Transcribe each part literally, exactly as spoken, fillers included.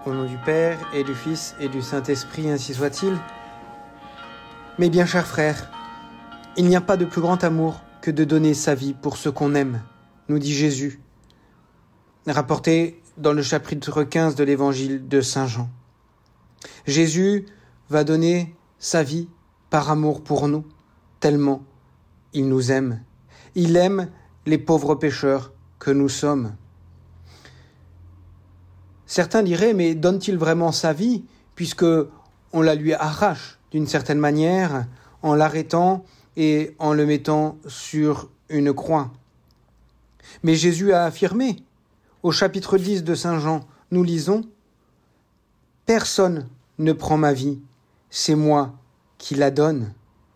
Au nom du Père, et du Fils, et du Saint-Esprit, ainsi soit-il. Mes bien chers frères, il n'y a pas de plus grand amour que de donner sa vie pour ce qu'on aime, nous dit Jésus, rapporté dans le chapitre quinze de l'évangile de Saint Jean. Jésus va donner sa vie par amour pour nous, tellement il nous aime. Il aime les pauvres pécheurs que nous sommes. Certains diraient, mais donne-t-il vraiment sa vie, puisque on la lui arrache d'une certaine manière, en l'arrêtant et en le mettant sur une croix. Mais Jésus a affirmé, au chapitre dix de Saint Jean, nous lisons, « Personne ne prend ma vie, c'est moi qui la donne. »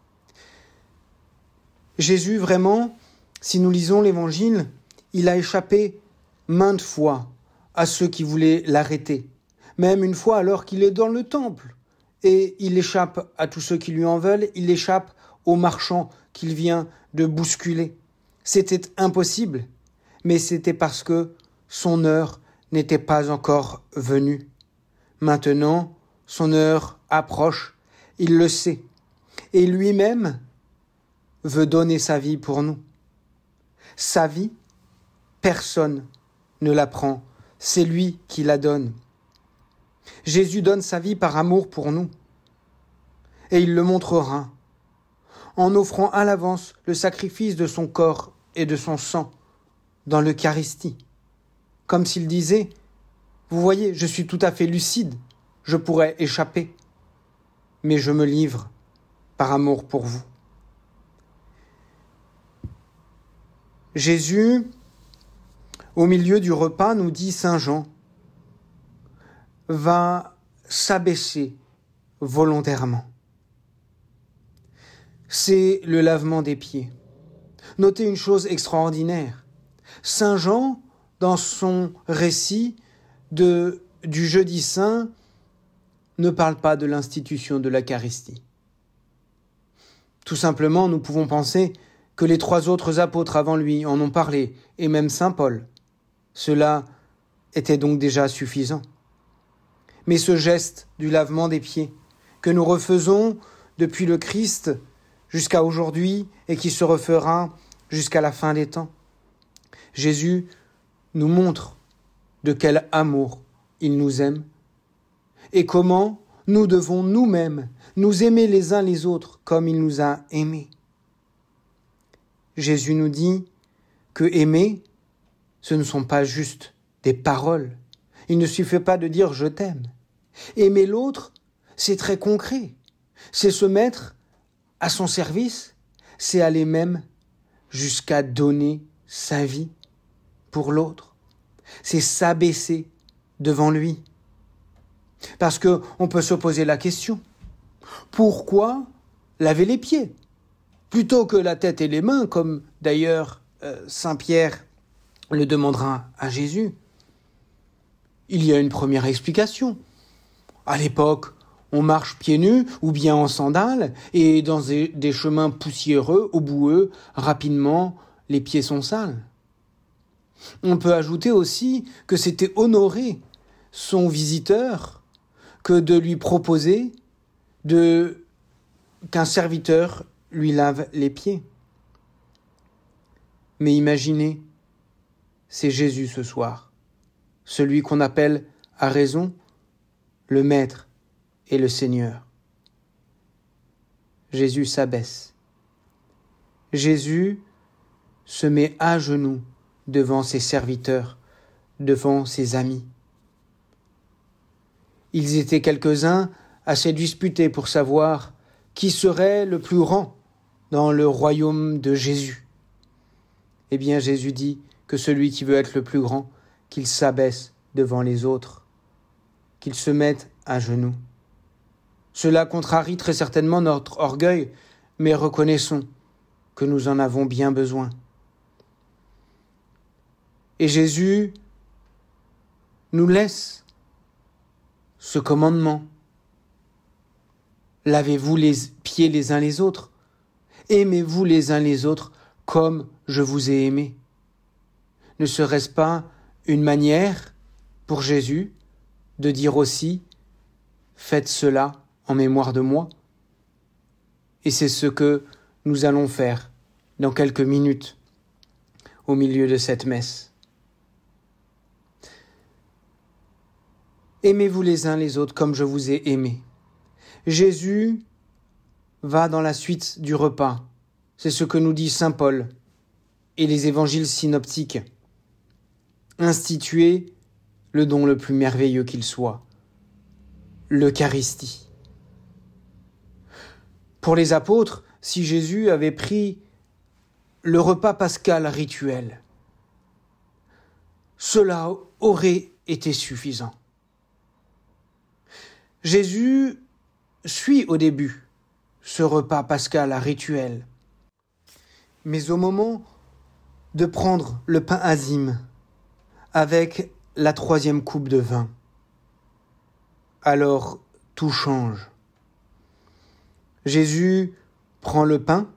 Jésus, vraiment, si nous lisons l'Évangile, il a échappé maintes fois à ceux qui voulaient l'arrêter, même une fois alors qu'il est dans le temple, et il échappe à tous ceux qui lui en veulent, il échappe aux marchands qu'il vient de bousculer. C'était impossible, mais c'était parce que son heure n'était pas encore venue. Maintenant, son heure approche, il le sait, et lui-même veut donner sa vie pour nous. Sa vie, personne ne la prend, c'est lui qui la donne. Jésus donne sa vie par amour pour nous, et il le montrera en offrant à l'avance le sacrifice de son corps et de son sang dans l'Eucharistie, comme s'il disait, vous voyez, je suis tout à fait lucide, je pourrais échapper, mais je me livre par amour pour vous. Jésus, au milieu du repas, nous dit Saint Jean, va s'abaisser volontairement. C'est le lavement des pieds. Notez une chose extraordinaire. Saint Jean, dans son récit de, du Jeudi Saint, ne parle pas de l'institution de l'Eucharistie. Tout simplement, nous pouvons penser que les trois autres apôtres avant lui en ont parlé, et même Saint Paul. Cela était donc déjà suffisant. Mais ce geste du lavement des pieds, que nous refaisons depuis le Christ jusqu'à aujourd'hui et qui se refera jusqu'à la fin des temps, Jésus nous montre de quel amour il nous aime et comment nous devons nous-mêmes nous aimer les uns les autres comme il nous a aimés. Jésus nous dit que aimer, ce ne sont pas juste des paroles. Il ne suffit pas de dire « je t'aime ». Aimer l'autre, c'est très concret. C'est se mettre à son service, c'est aller même jusqu'à donner sa vie pour l'autre. C'est s'abaisser devant lui. Parce que on peut se poser la question, pourquoi laver les pieds plutôt que la tête et les mains, comme d'ailleurs euh, Saint Pierre le demandera à Jésus? Il y a une première explication. À l'époque, on marche pieds nus ou bien en sandales et dans des, des chemins poussiéreux ou boueux, rapidement, les pieds sont sales. On peut ajouter aussi que c'était honorer son visiteur que de lui proposer de, qu'un serviteur lui lave les pieds. Mais imaginez, c'est Jésus ce soir, celui qu'on appelle à raison le Maître et le Seigneur. Jésus s'abaisse. Jésus se met à genoux devant ses serviteurs, devant ses amis. Ils étaient quelques-uns à se disputer pour savoir qui serait le plus grand dans le royaume de Jésus. Eh bien, Jésus dit que celui qui veut être le plus grand, qu'il s'abaisse devant les autres, qu'il se mette à genoux. Cela contrarie très certainement notre orgueil, mais reconnaissons que nous en avons bien besoin. Et Jésus nous laisse ce commandement. Lavez-vous les pieds les uns les autres. Aimez-vous les uns les autres comme je vous ai aimé. Ne serait-ce pas une manière pour Jésus de dire aussi « Faites cela en mémoire de moi ». Et c'est ce que nous allons faire dans quelques minutes au milieu de cette messe. Aimez-vous les uns les autres comme je vous ai aimés. Jésus va dans la suite du repas. C'est ce que nous dit saint Paul et les évangiles synoptiques. Instituer le don le plus merveilleux qu'il soit, l'Eucharistie. Pour les apôtres, si Jésus avait pris le repas pascal rituel, cela aurait été suffisant. Jésus suit au début ce repas pascal rituel, mais au moment de prendre le pain azime avec la troisième coupe de vin, alors tout change. Jésus prend le pain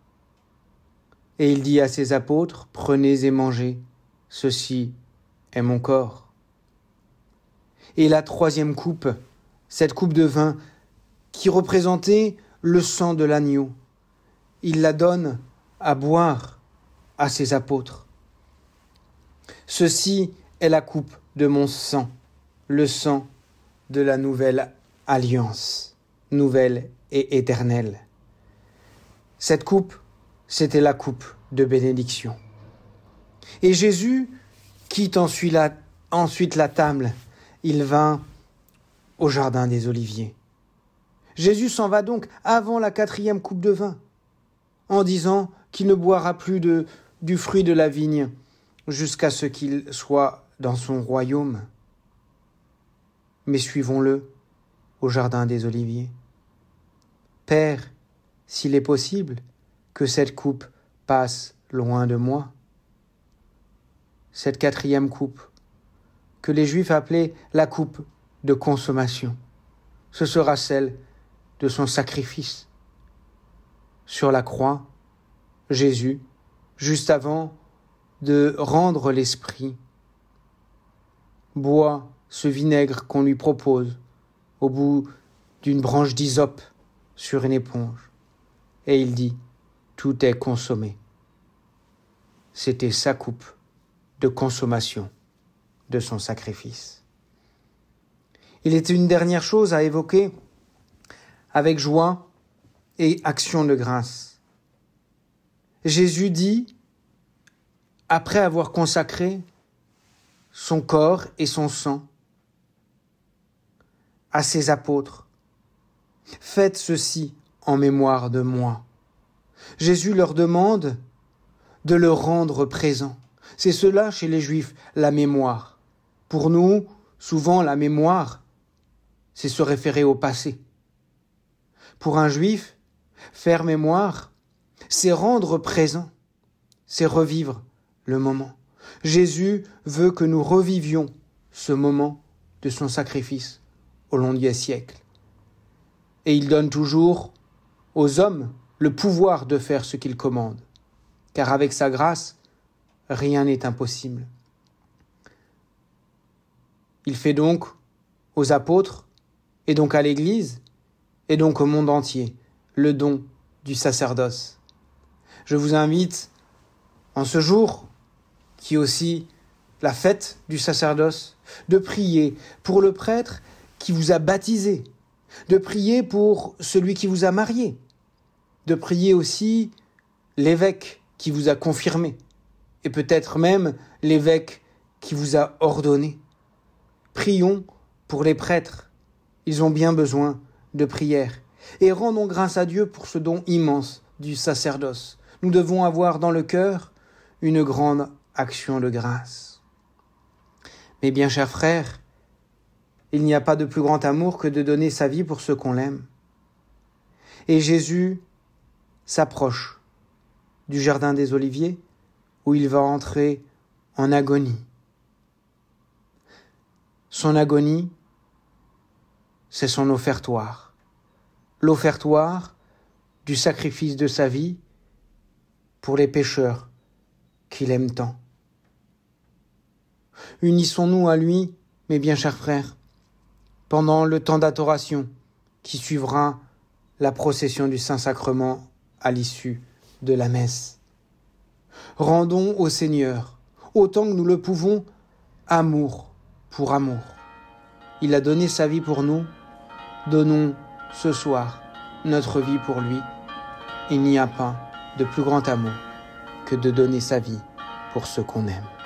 et il dit à ses apôtres, « Prenez et mangez, ceci est mon corps. » Et la troisième coupe, cette coupe de vin qui représentait le sang de l'agneau, il la donne à boire à ses apôtres. « Ceci est la coupe de mon sang, le sang de la nouvelle alliance, nouvelle et éternelle. » Cette coupe, c'était la coupe de bénédiction. Et Jésus quitte ensuite la, ensuite la table. Il vint au jardin des Oliviers. Jésus s'en va donc avant la quatrième coupe de vin, en disant qu'il ne boira plus de, du fruit de la vigne jusqu'à ce qu'il soit dans son royaume. Mais suivons-le au jardin des Oliviers. Père, s'il est possible, que cette coupe passe loin de moi. Cette quatrième coupe, que les Juifs appelaient la coupe de consommation, ce sera celle de son sacrifice. Sur la croix, Jésus, juste avant de rendre l'esprit, boit ce vinaigre qu'on lui propose au bout d'une branche d'hysope sur une éponge. Et il dit, tout est consommé. C'était sa coupe de consommation de son sacrifice. Il était une dernière chose à évoquer avec joie et action de grâce. Jésus dit, après avoir consacré son corps et son sang à ses apôtres, « Faites ceci en mémoire de moi. » Jésus leur demande de le rendre présent. C'est cela chez les Juifs, la mémoire. Pour nous, souvent la mémoire, c'est se référer au passé. Pour un Juif, faire mémoire, c'est rendre présent, c'est revivre le moment. Jésus veut que nous revivions ce moment de son sacrifice au long des siècles. Et il donne toujours aux hommes le pouvoir de faire ce qu'il commande, car avec sa grâce, rien n'est impossible. Il fait donc aux apôtres, et donc à l'Église, et donc au monde entier, le don du sacerdoce. Je vous invite, en ce jour, qui est aussi la fête du sacerdoce, de prier pour le prêtre qui vous a baptisé, de prier pour celui qui vous a marié, de prier aussi l'évêque qui vous a confirmé, et peut-être même l'évêque qui vous a ordonné. Prions pour les prêtres, ils ont bien besoin de prière, et rendons grâce à Dieu pour ce don immense du sacerdoce. Nous devons avoir dans le cœur une grande action de grâce. Mais bien chers frères, il n'y a pas de plus grand amour que de donner sa vie pour ceux qu'on l'aime. Et Jésus s'approche du jardin des Oliviers où il va entrer en agonie. Son agonie, c'est son offertoire. L'offertoire du sacrifice de sa vie pour les pécheurs qu'il aime tant. Unissons-nous à lui, mes bien chers frères, pendant le temps d'adoration qui suivra la procession du Saint-Sacrement à l'issue de la messe. Rendons au Seigneur, autant que nous le pouvons, amour pour amour. Il a donné sa vie pour nous, donnons ce soir notre vie pour lui. Il n'y a pas de plus grand amour que de donner sa vie pour ceux qu'on aime.